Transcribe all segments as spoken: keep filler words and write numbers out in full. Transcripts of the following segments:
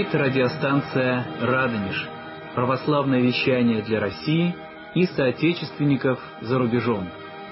Это радиостанция «Радонеж», православное вещание для России и соотечественников за рубежом.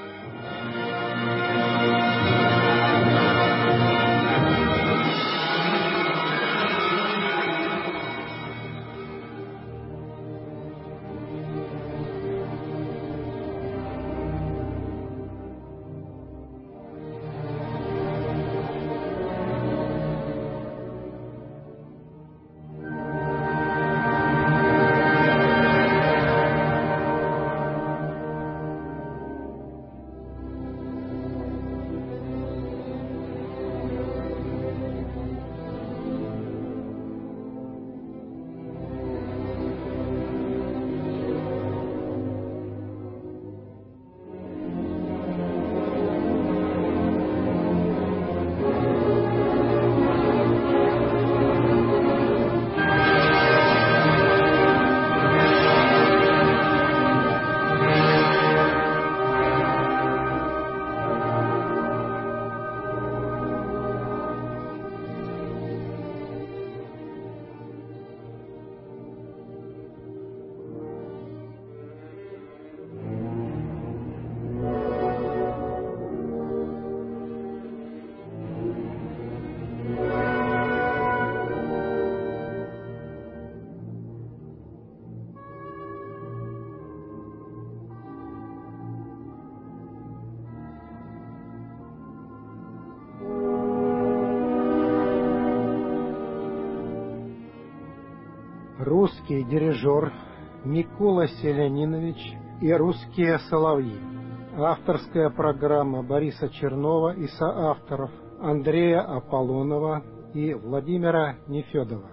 Русский дирижер Микола Селянинович и русские соловьи. Авторская программа Бориса Чернова и соавторов Андрея Аполлонова и Владимира Нефедова.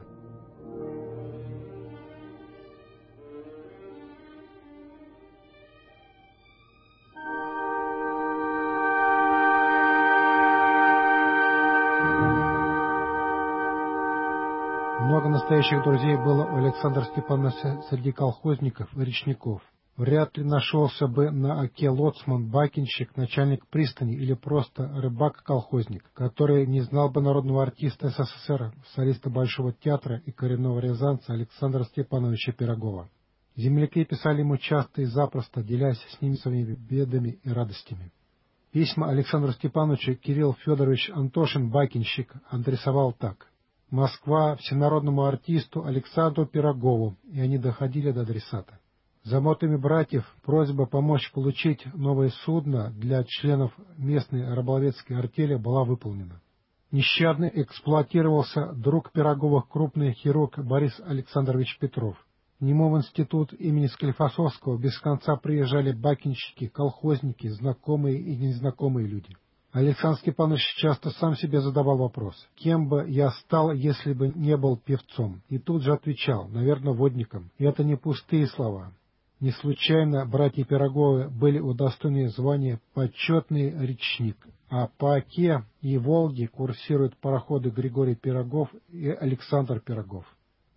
Много настоящих друзей было у Александра Степановича среди колхозников и речников. Вряд ли нашелся бы на Оке лоцман, бакинщик, начальник пристани или просто рыбак-колхозник, который не знал бы народного артиста СССР, солиста Большого театра и коренного рязанца Александра Степановича Пирогова. Земляки писали ему часто и запросто, делясь с ними своими бедами и радостями. Письма Александру Степановичу Кирилл Федорович Антошин, бакинщик, адресовал так: «Москва, всенародному артисту Александру Пирогову», и они доходили до адресата. Замотами братьев просьба помочь получить новое судно для членов местной рыболовецкой артели была выполнена. Нещадно эксплуатировался друг Пироговых, крупный хирург Борис Александрович Петров. К нему в институт имени Склифосовского без конца приезжали бакинщики, колхозники, знакомые и незнакомые люди. Александр Степанович часто сам себе задавал вопрос: кем бы я стал, если бы не был певцом? И тут же отвечал: наверное, водником. И это не пустые слова. Не случайно братья Пироговы были удостоены звания «почетный речник», а по Оке и Волге курсируют пароходы Григорий Пирогов и Александр Пирогов.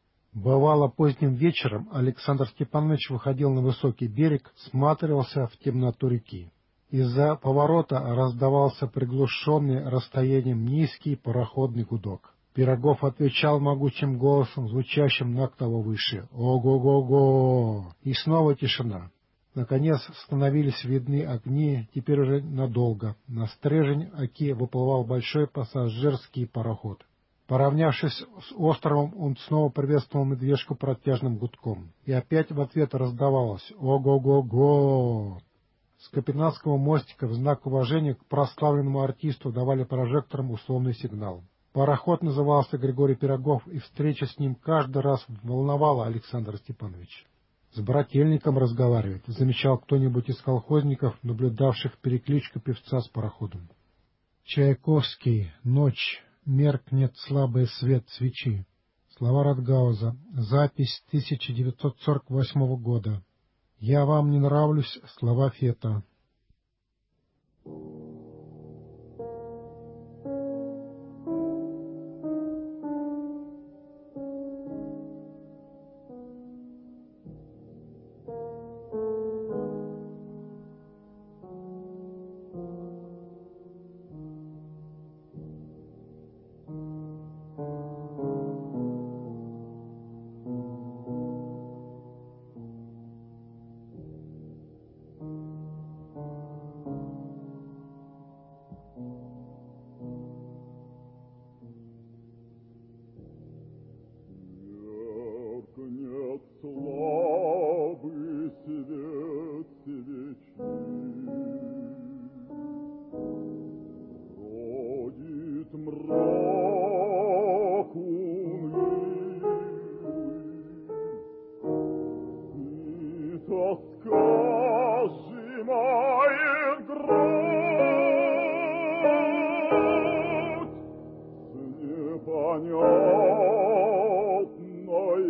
Бывало, поздним вечером Александр Степанович выходил на высокий берег, всматривался в темноту реки. Из-за поворота раздавался приглушенный расстоянием низкий пароходный гудок. Пирогов отвечал могучим голосом, звучащим на октаву выше: «Ого-го-го!» И снова тишина. Наконец становились видны огни, теперь уже надолго. На стрежень Оки выплывал большой пассажирский пароход. Поравнявшись с островом, он снова приветствовал медвежку протяжным гудком. И опять в ответ раздавалось: «Ого-го-го!» С капитанского мостика в знак уважения к прославленному артисту давали прожектором условный сигнал. Пароход назывался «Григорий Пирогов», и встреча с ним каждый раз волновала Александра Степановича. «С брательником разговаривает», — замечал кто-нибудь из колхозников, наблюдавших перекличку певца с пароходом. Чайковский. «Ночь. Меркнет слабый свет свечи». Слова Радгауза. Запись тысяча девятьсот сорок восьмого года. «Я вам не нравлюсь» — слова Фета. тоска сжимает грудь с непонятной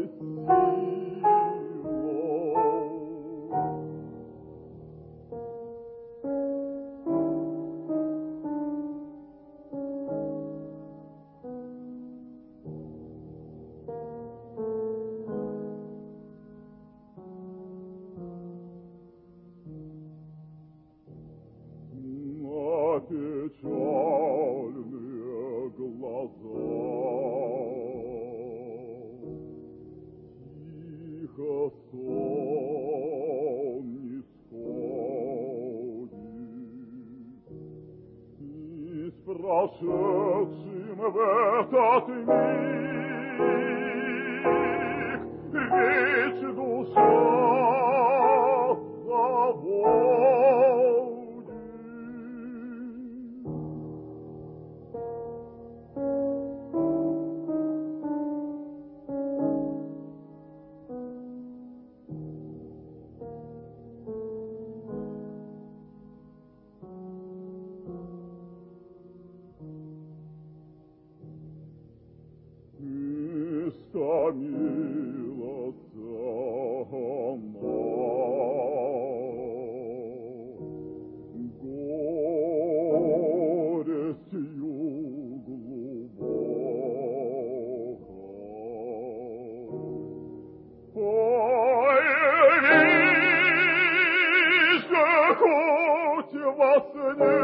печальные глаза тихо сон не сходит, и с прошедшим в этот миг ведь душа заводит. Истомилась она горестью глубокой. Ой, лишь хоть во сне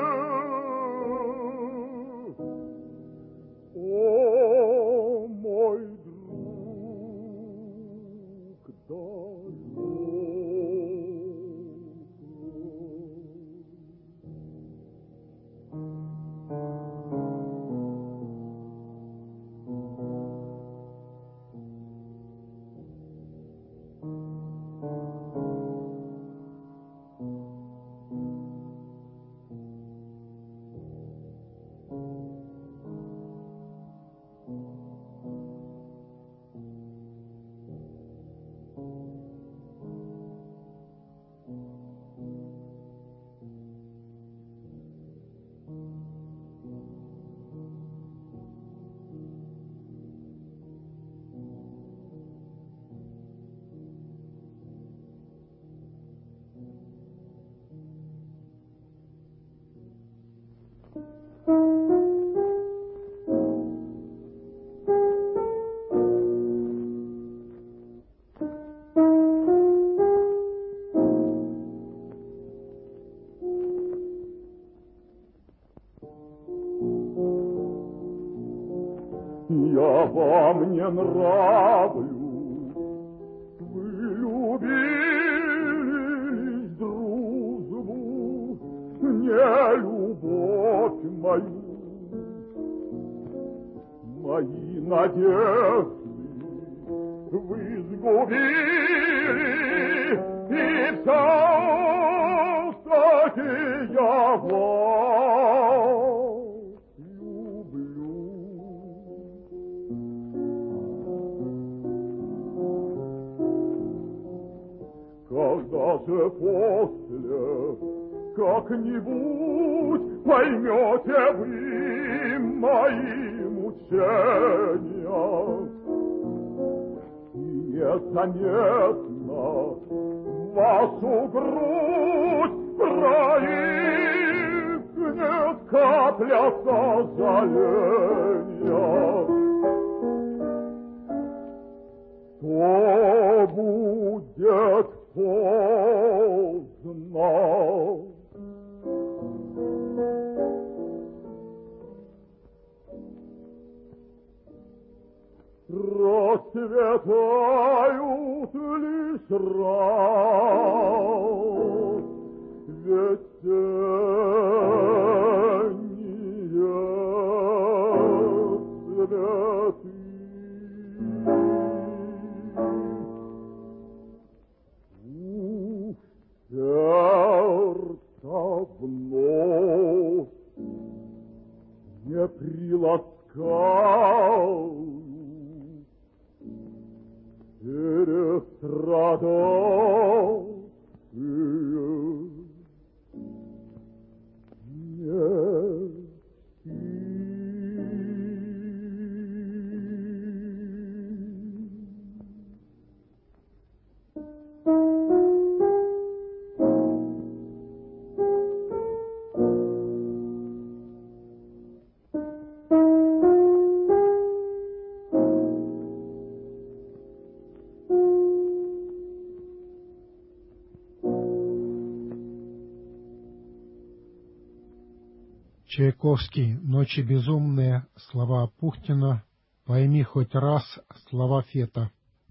Я вам не нравлюсь, вы любили дружбу, не любовь мою. Мои надежды вы сгубили, и все-таки я вас люблю. Когда же после как-нибудь поймете вы мои мучения, и незаметно вашу грудь проникнет капля сожаления, то будет поздно. Расцветают лишь раз весенние цветы. Сердца вновь не приласкают перестрадать. Чайковский «Ночи безумные», слова Пухтина, «Пойми хоть раз», слова Фета.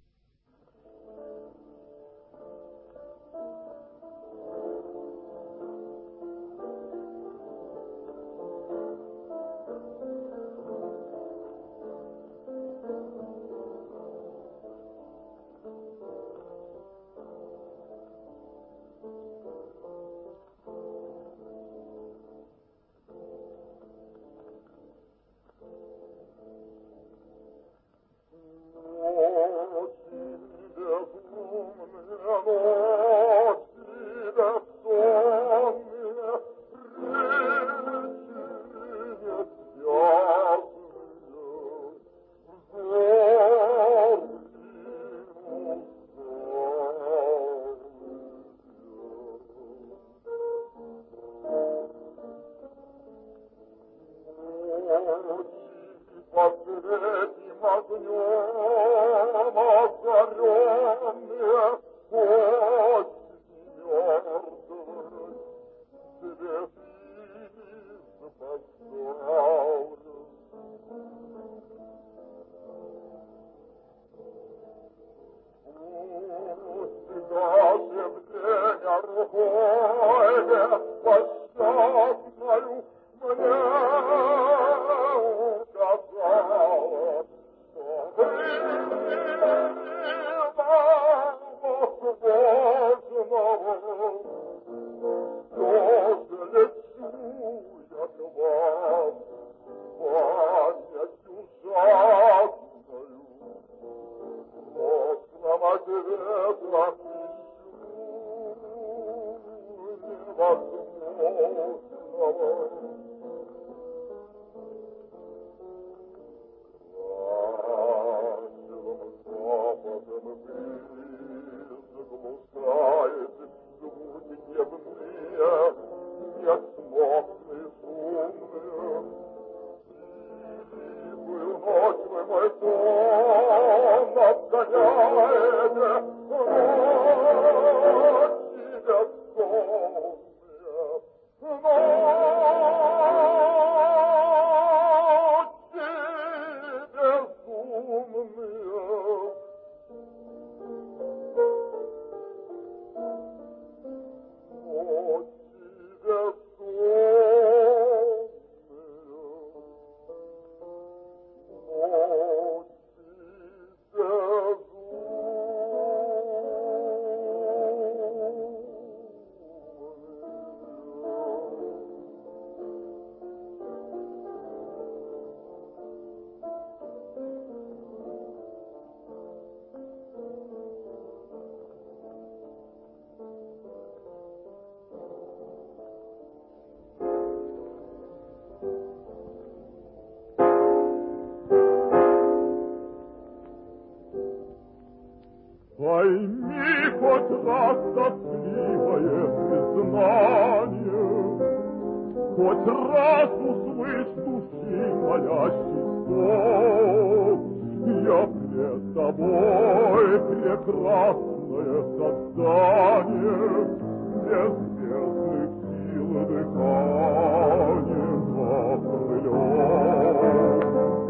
Пойми хоть раз тоскливое признание, хоть раз услышь души молящий стон. Я пред тобой прекрасное создание, без бездных сил дыханием окрылен.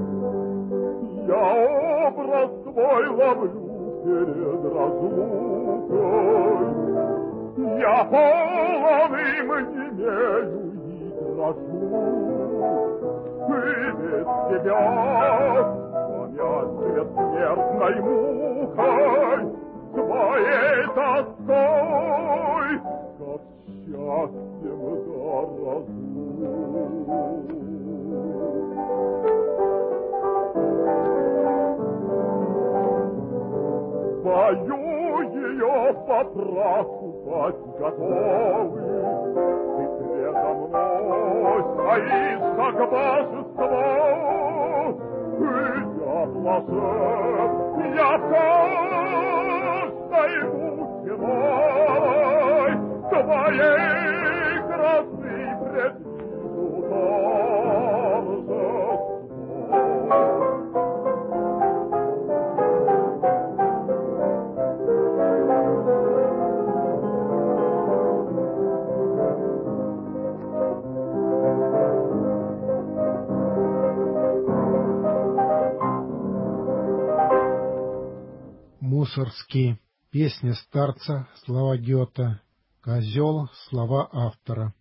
Я образ твой ловлю перед разлукой, я полон им немею и дрожу, и без тебя, сломясь пред смертной мукой, своей тоской, как счастьем дорожу. Пою ее по праху пасть готовы, ты предо мной стоишь, как божество, и я блажен, я в каждой муке мой, твоей красы предвижу торжество. Мусоргский. Песня старца, слова Гёте. Козел, слова автора.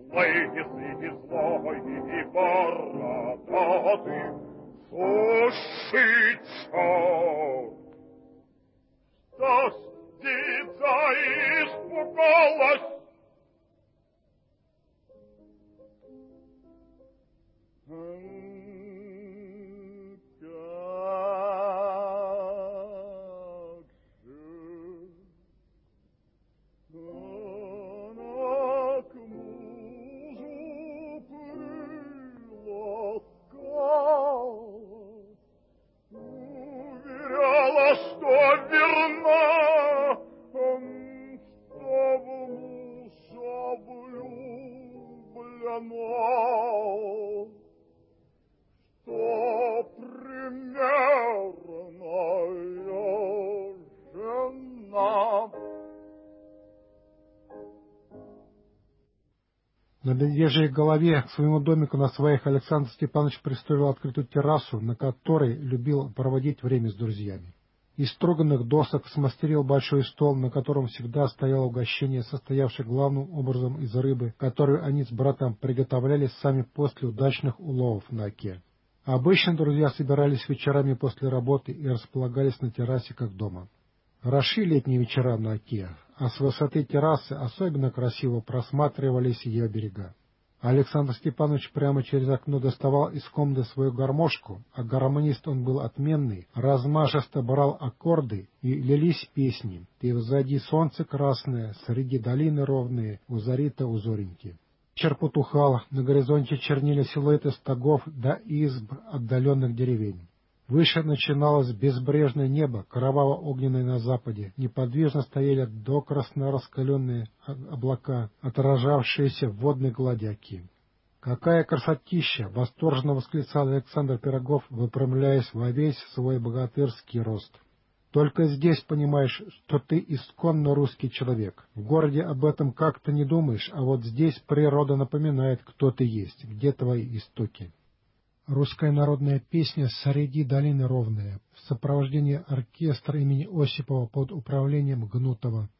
Лысый, злой и бородатый, сушить черт. Что ж птица испугалась? На Медвежьей голове к своему домику на сваях Александр Степанович пристроил открытую террасу, на которой любил проводить время с друзьями. Из строганных досок смастерил большой стол, на котором всегда стояло угощение, состоявшее главным образом из рыбы, которую они с братом приготовляли сами после удачных уловов на оке. Обычно друзья собирались вечерами после работы и располагались на террасе как дома. Хороши летние вечера на оке, а с высоты террасы особенно красиво просматривались ее берега. Александр Степанович прямо через окно доставал из комнаты свою гармошку, а гармонист он был отменный, размашисто брал аккорды, и лились песни: «Ты взади солнце красное, среди долины ровные, узори-то узореньки». Вечер потухал, на горизонте чернили силуэты стогов до изб отдаленных деревень. Выше начиналось безбрежное небо, кроваво-огненное на западе. Неподвижно стояли докрасно раскаленные облака, отражавшиеся в водной глади оки. «Какая красотища!» — восторженно восклицал Александр Пирогов, выпрямляясь во весь свой богатырский рост. «Только здесь понимаешь, что ты исконно русский человек. В городе об этом как-то не думаешь, а вот здесь природа напоминает, кто ты есть, где твои истоки». Русская народная песня «Среди долины ровные» в сопровождении оркестра имени Осипова под управлением Гнутова.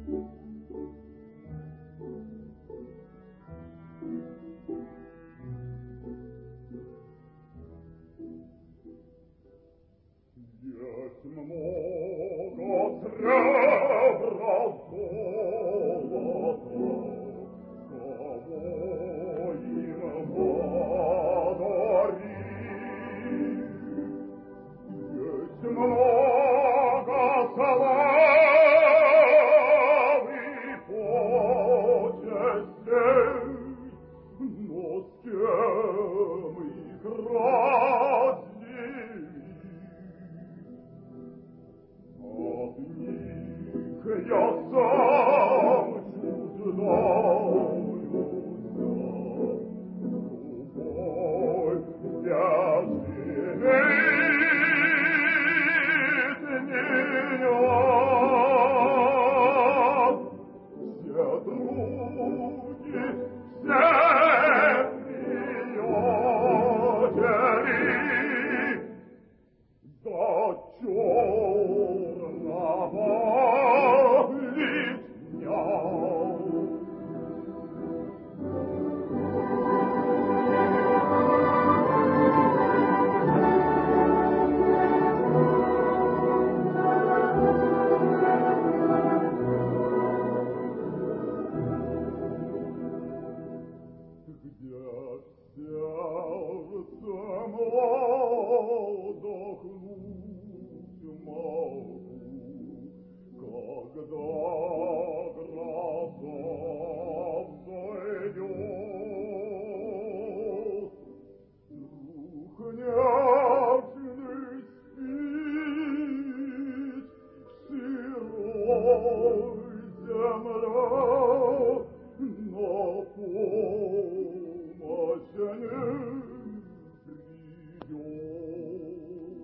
Есть много сребра золота, кого им подарить. Есть много славы и почестей, но с кем их разделить? От них я сам чуждаюся, любовь тяжелит меня. Все други, все приятели, до черного листня. Где сердце отдохнуть могу, когда гроза взойдет? Дух нежный спит в сырой земле, но помощь не придет.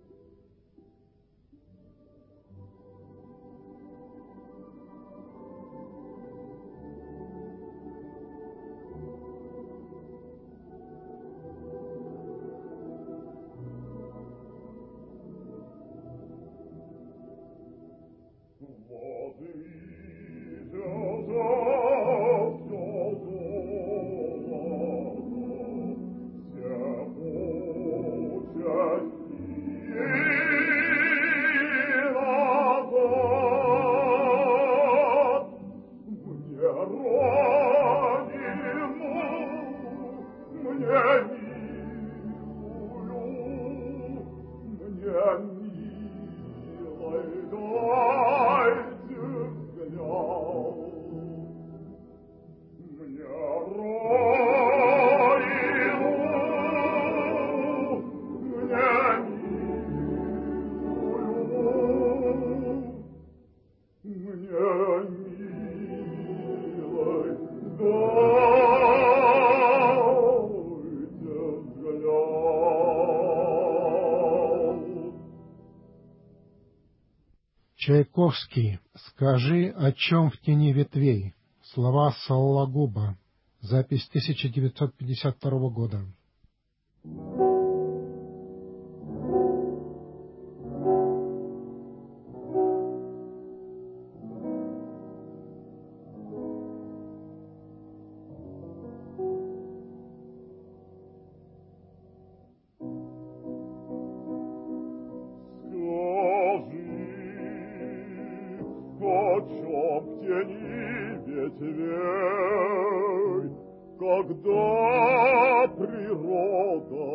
Вот видел я все золото, все почести назад. Мне родину, мне милую, мне милой дайте взгляд. Мне родину, мне милую, мне милой дайте взгляд. Чайковский. «Скажи, о чем в тени ветвей». Слова Сологуба. Запись тысяча девятьсот пятьдесят второго года. О чем в тени ветвей, когда природа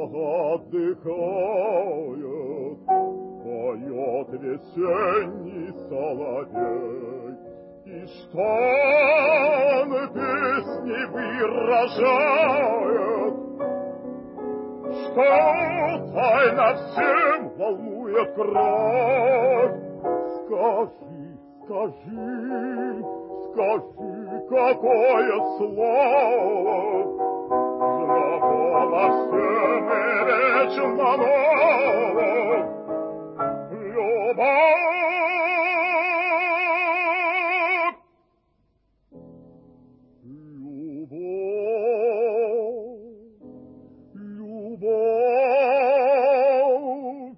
отдыхает, поет весенний соловей, и что он песни выражает, что тайно всем волнует кровь. Скажи, скажи, скажи, какое слово знакомо всем и речь монолог. Любовь, любовь, любовь.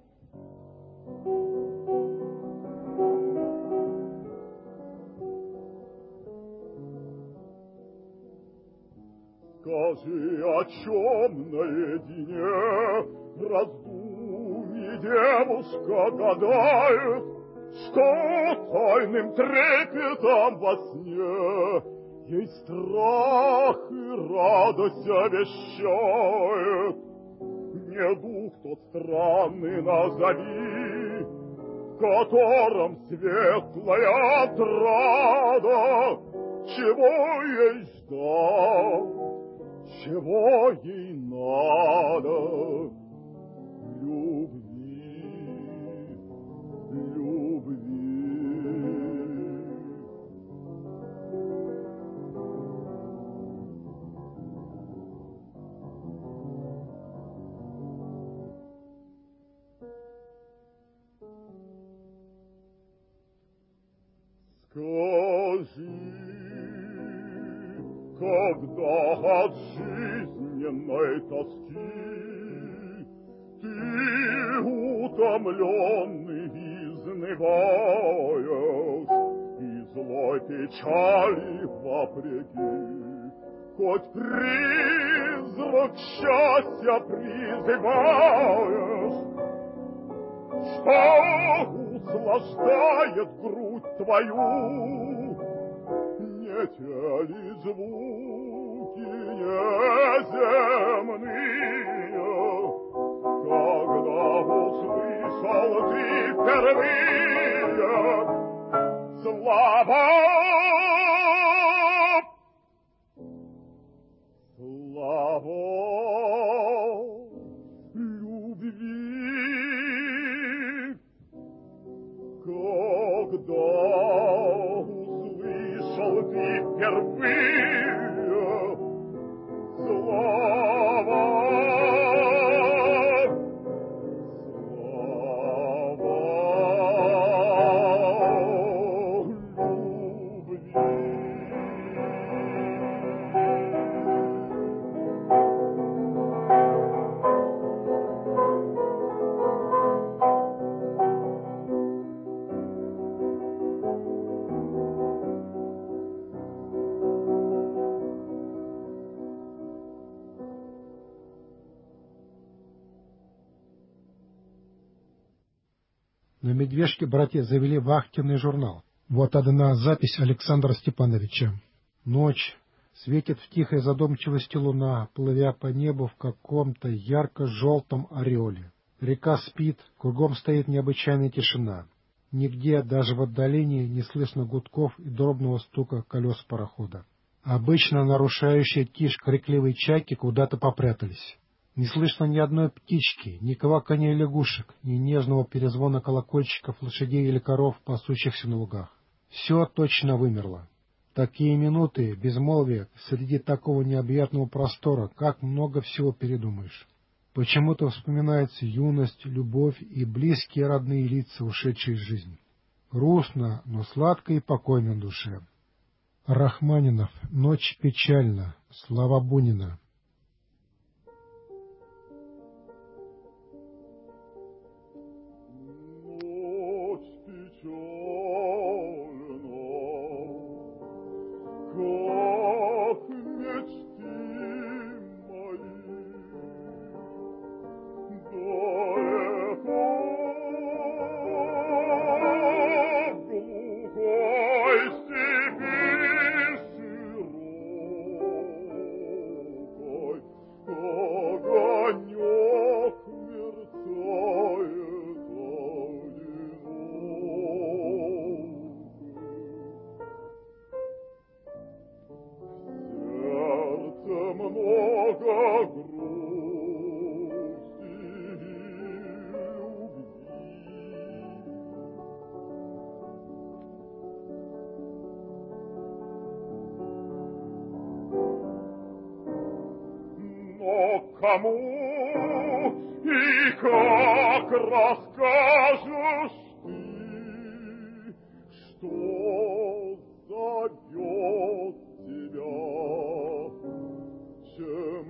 Скажи, о чем наедине в раздумье девушка гадает, что тайным трепетом во сне ей страх и радость обещает. Не дух тот странный назови, в котором светлая отрада, чего ей ждать, чего ей надо? Любви, любви. Скажи, когда от жизненной тоски ты, утомленный, изнываешь, и злой печали вопреки, хоть призрак счастья призываешь, что услаждает грудь твою, не те ли звуки неземные, когда услышал ты впервые слова, слова любви, когда услышал ты впервые слова, На «Медвежке» братья завели вахтенный журнал. Вот одна запись Александра Степановича. Ночь. Светит в тихой задумчивости луна, плывя по небу в каком-то ярко-желтом ореоле. Река спит, кругом стоит необычайная тишина. Нигде, даже в отдалении, не слышно гудков и дробного стука колес парохода. Обычно нарушающие тишь крикливые чайки куда-то попрятались. Не слышно ни одной птички, ни кваканья лягушек, ни нежного перезвона колокольчиков лошадей или коров, пасущихся на лугах. Все точно вымерло. Такие минуты, безмолвия, среди такого необъятного простора, как много всего передумаешь. Почему-то вспоминается юность, любовь и близкие родные лица, ушедшие из жизни. Грустно, но сладко и покойно на душе. Рахманинов. Ночь печальна. Слава Бунина. Кому и как расскажешь ты, что зовет тебя, чем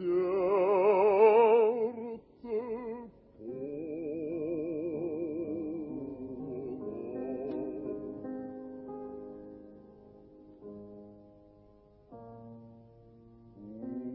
сердце полно?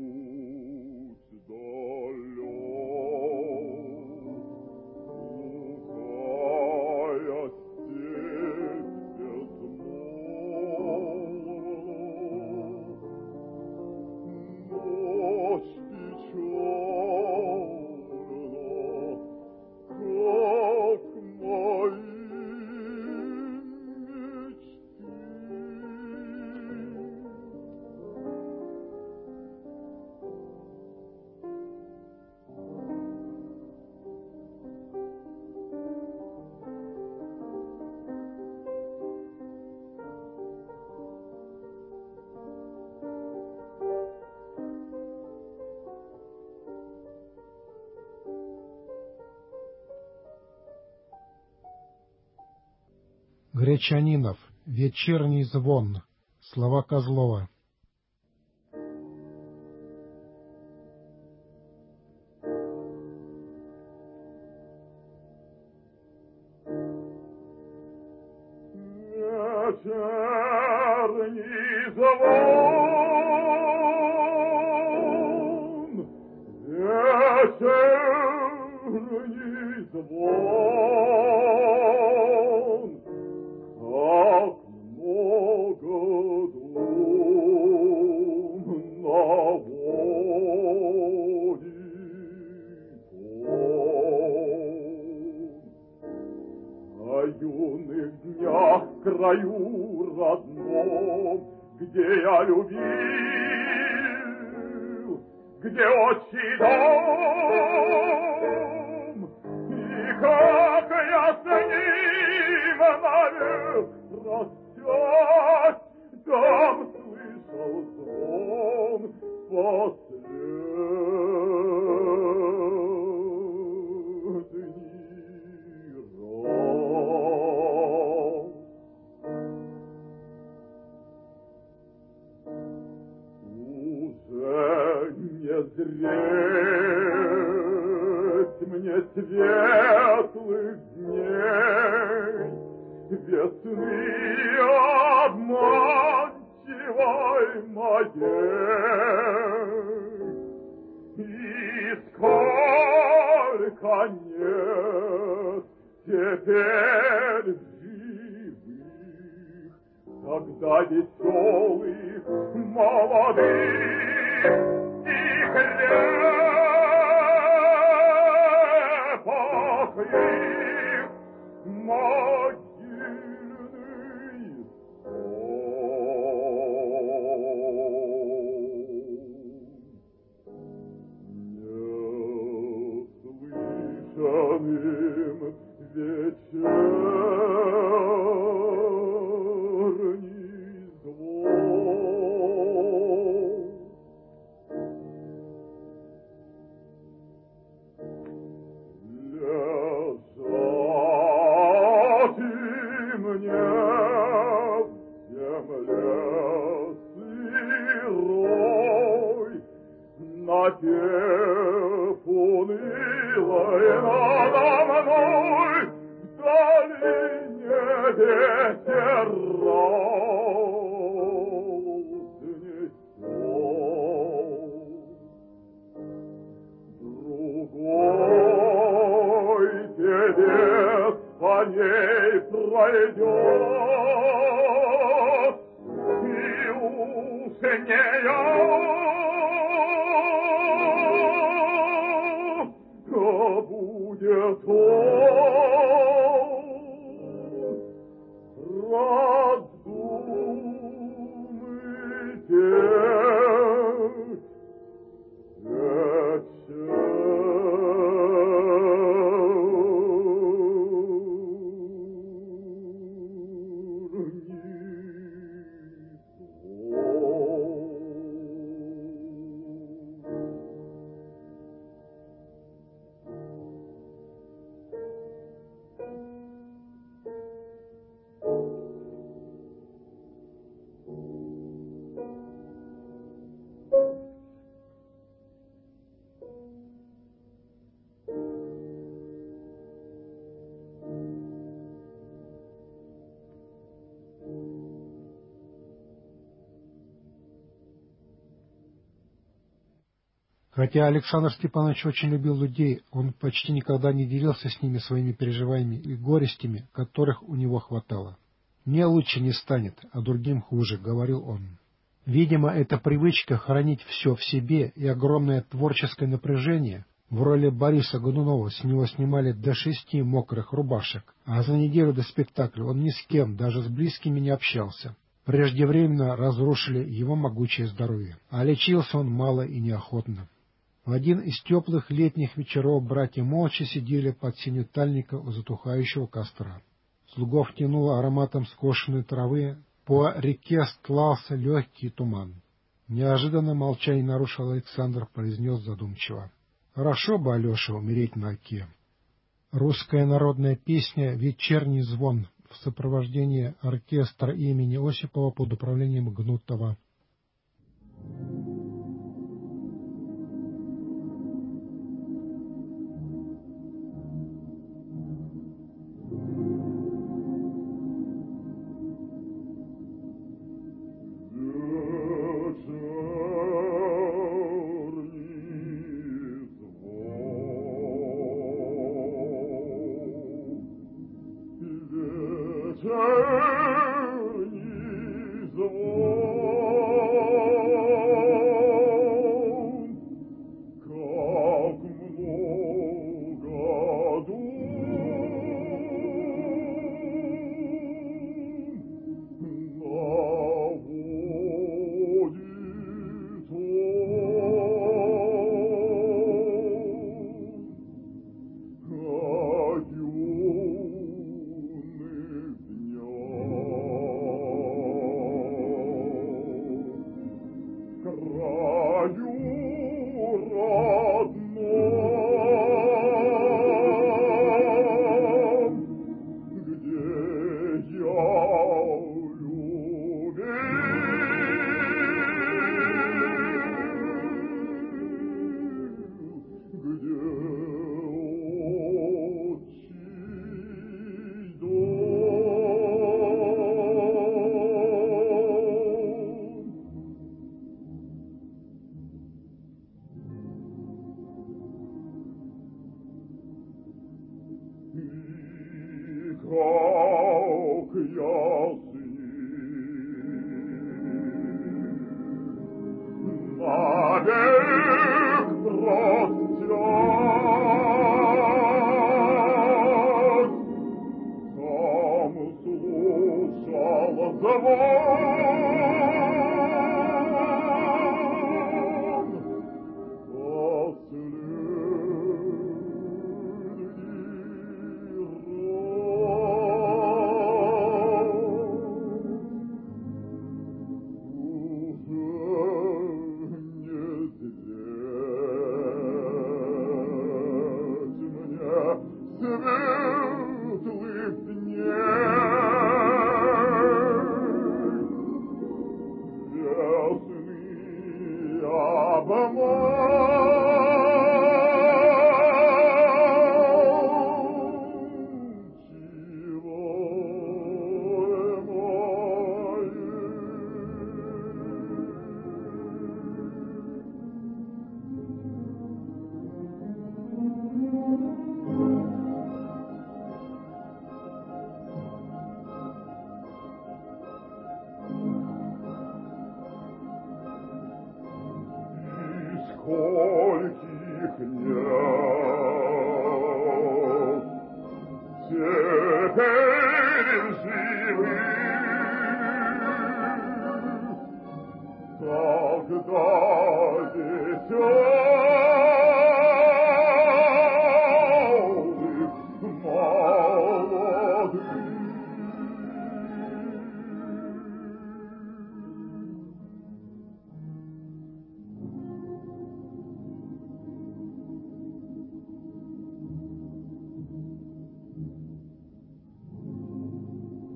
Гречанинов. Вечерний звон. Слова Козлова. Вечерний звон, вечерний звон, как много дум на воде тон. О юных днях в краю родном, где я любил, где отчий дом, и как я с ним навек прощать, там слышал звон последний раз. Уже не зреть мне светлых дней, весны обманчивой моей. И сколько нет теперь живых, когда веселых, молодых и крепких могильный сон. Неслышанным вечерний звон. Лежать мне в земле сырой, напев унылой надо мной, в долине ветер разнесет. Другой певец по ней пройдет, и уж не я, а будет он. Раздумайте, Хотя Александр Степанович очень любил людей, он почти никогда не делился с ними своими переживаниями и горестями, которых у него хватало. «Мне лучше не станет, а другим хуже», — говорил он. Видимо, эта привычка хранить все в себе и огромное творческое напряжение. В роли Бориса Годунова с него снимали до шести мокрых рубашек, а за неделю до спектакля он ни с кем, даже с близкими, не общался. Преждевременно разрушили его могучее здоровье, а лечился он мало и неохотно. В один из теплых летних вечеров братья молча сидели под сенью тальника у затухающего костра. Слугов тянуло ароматом скошенной травы, по реке стлался легкий туман. Неожиданно молчание нарушил Александр, произнес задумчиво: «Хорошо бы, Алеша, умереть на оке». Русская народная песня «Вечерний звон» в сопровождении оркестра имени Осипова под управлением Гнутова.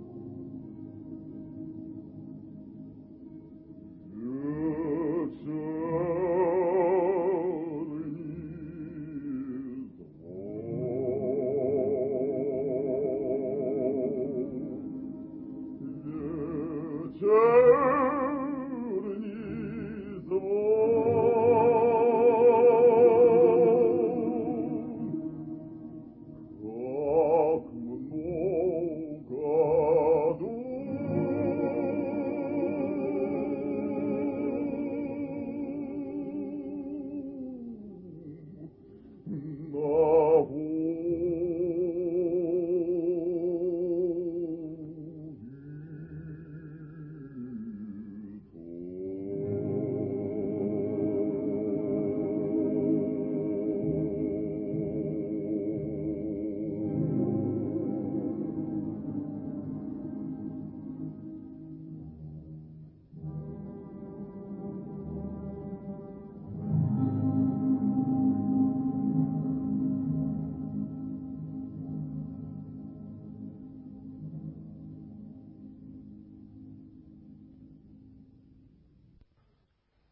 Good.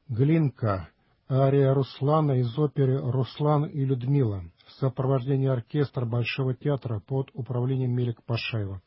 Глинка. Ария Руслана из оперы «Руслан и Людмила» в сопровождении оркестра Большого театра под управлением Мелик Пашаева.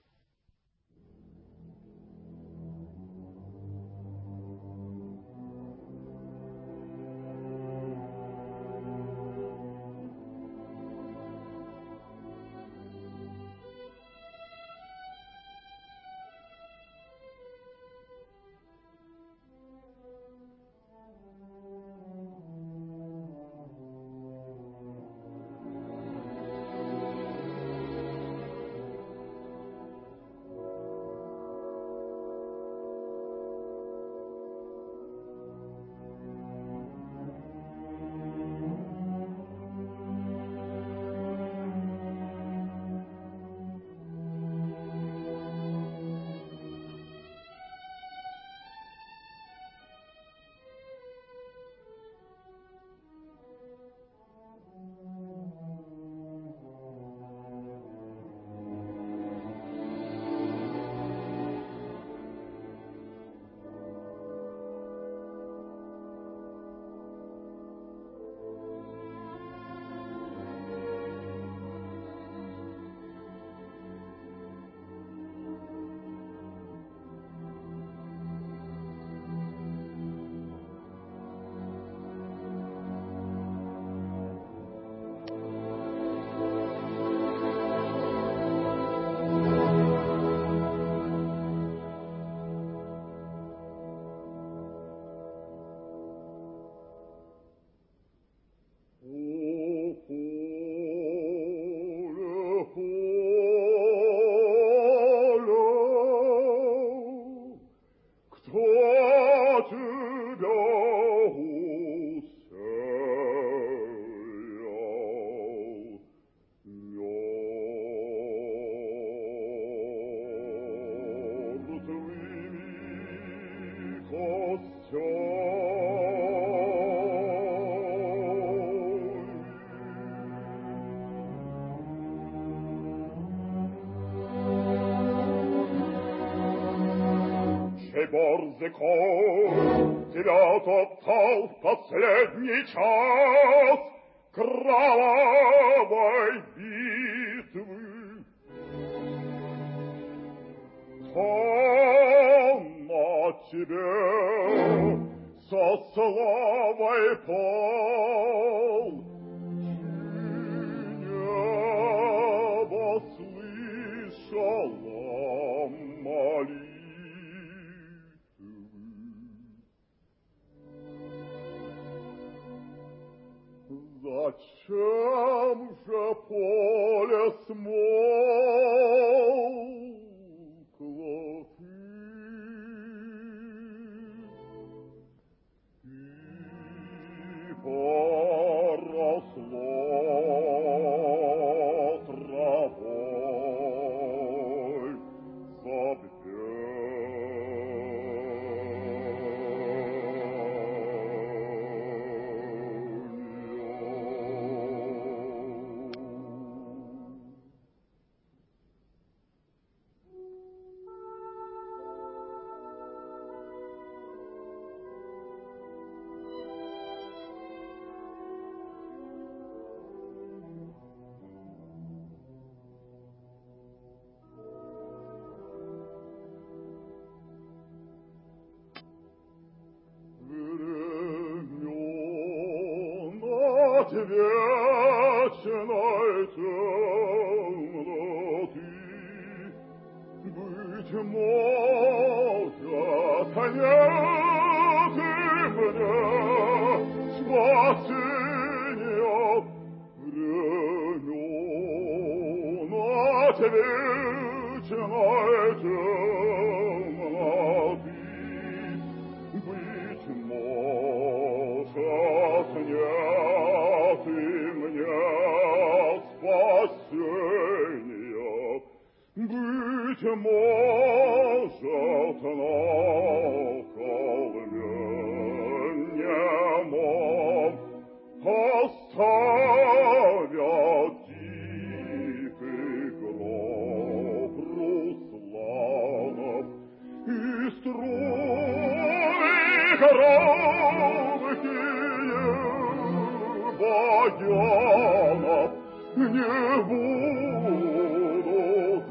Борзый конь тебя топтал в последний час кровавой битвы. Он на тебе со славой пол, небо слышало молитвы. Зачем же поле смолкло и поросло травой от вечной темноты. Быть может, нет и мне спасения времен от вечной темноты. Быть может, нет и мне спасения. Быть может, на холме немом оставят тихий гроб Русланов и струны грома Багянов не будут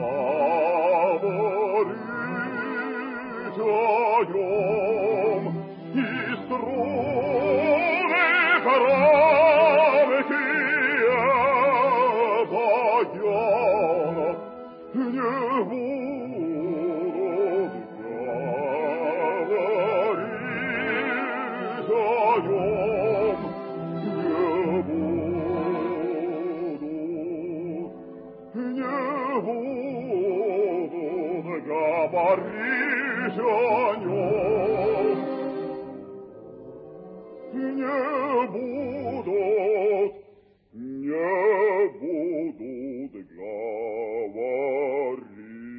говорить о нем, и струны громкие Багянов не будут говорить о нем, не будут, не будут говорить о нем, не будут, не будут говорить.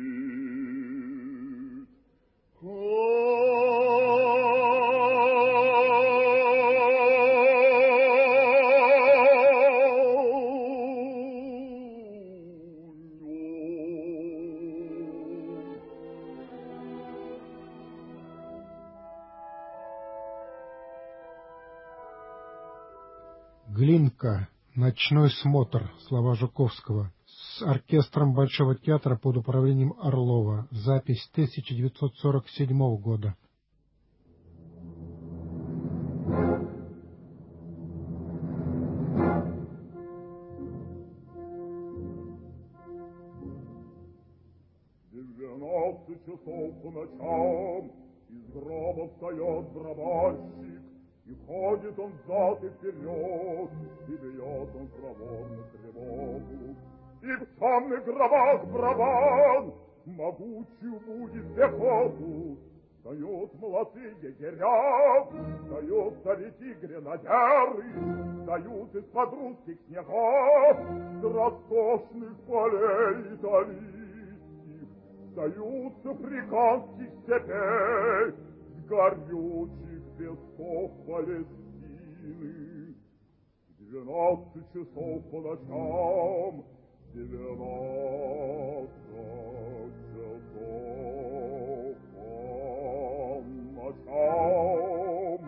Глинка. Ночной смотр. Слова Жуковского. С оркестром Большого театра под управлением Орлова. Запись тысяча девятьсот сорок седьмого года. Двенадцать часов по ночам из гроба встает барабанщик, и ходит он взад и вперед, и бьет он проворно тревогу. И в темных гробах барабан могучую будет пехоту дает молодые егеря, дают старики гренадеры, дают из-под русских снегов с роскошных полей италийских, дают с африканских степей, с горючих песков Палестины. Двенадцать часов по ночам, девяносто часов по ночам.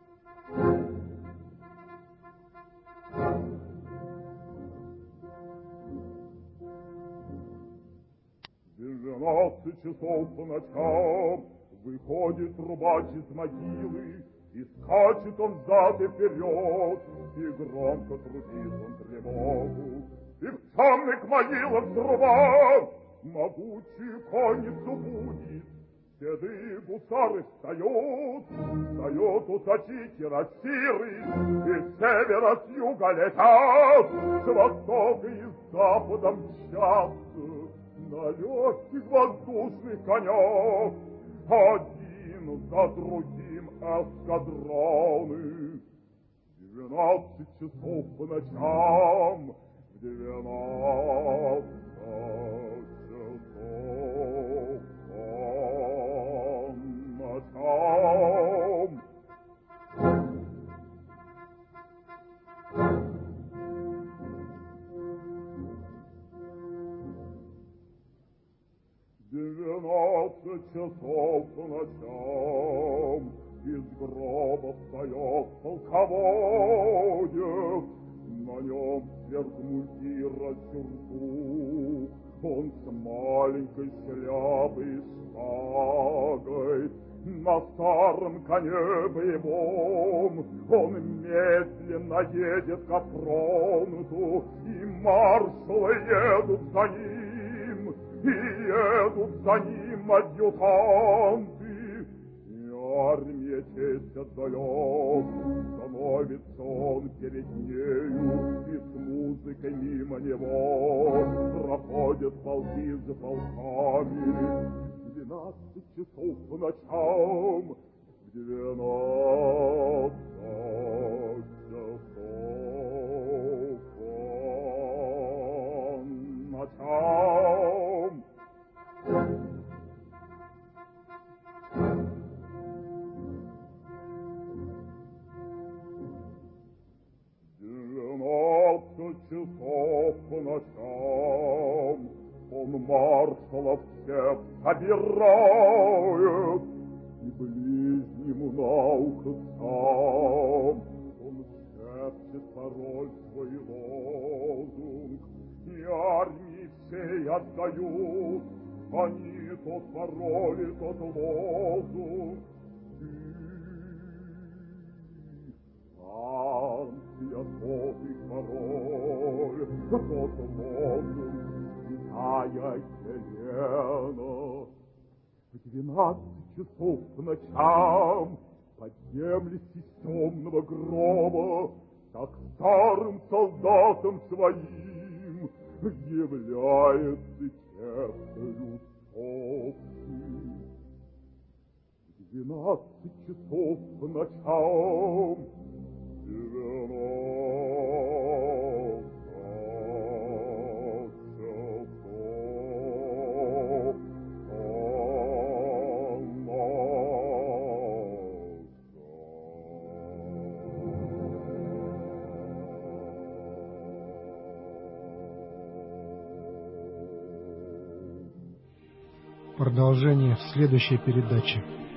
Двенадцать часов по ночам выходит трубач из могилы, и скачет он взад и вперед, и громко трубит он тревогу. И в темных могилах труба могучую конницу будет, седые гусары встают, встают усачи кирасиры, и с севера с юга летят, с востока и с запада мчатся на легких воздушных конях, один за другим эскадроны. Двенадцать часов по ночам, девяносто часов по ночам. Двенадцать часов по ночам из гроба встает полководец, на нем сверх мундира сюртук, он с маленькой шляпой и шпагой, на старом коне боевом, он медленно едет ко фронту, и маршалы едут за ним, и едут за ним адъютанты, и армия честь отдает, становится он перед нею, и с музыкой мимо него проходят полки за полками. Двенадцать часов по ночам, двенадцать часов по ночам. Двенадцать часов по ночам он маршалов всех собирает, и ближнему на ухо сам он шепчет пароль раздают, они тот пароли, тот лозунг. Франция, тот и король, тот лозунг, святая Елена. В двенадцать часов по ночам подъемлись из темного гроба, как старым солдатам своим является тесто Люстовский. В двенадцать часов по ночам девяносто Продолжение в следующей передаче.